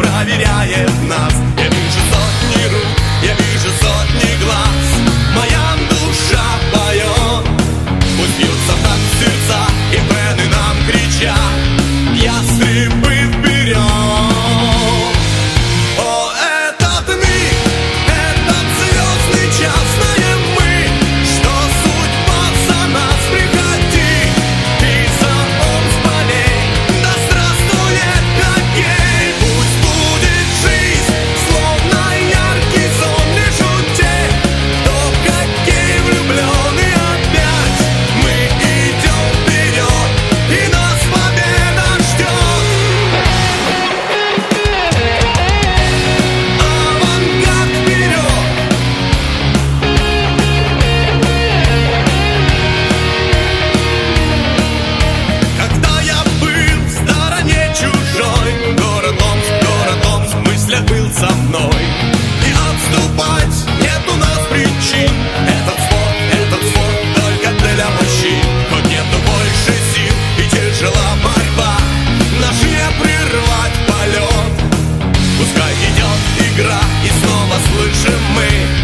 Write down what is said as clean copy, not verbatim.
проверяет нас. Я вижу сотни рук, я вижу сотни глаз. Моя душа поет, пусть бьются в такт сердца, и вены нам кричат: ястребы вперед! О, этот миг, этот звездный час, знаем мы, что судьба за нас. Приходи, и за Омск болей, да здравствует хоккей. Пусть будет жизнь, словно яркий сон, лишь у тех, кто в хоккей влюблен. И опять мы идем вперед, и нас победа ждет. Авангард вперед! Когда я был в стороне чужой, город Омск в мыслях был со мной. И отступать нет у нас причин. Этот спорт только для мужчин. Хоть нету больше сил и тяжела борьба, наш не прервать полет. Пускай идет игра, и снова слышим мы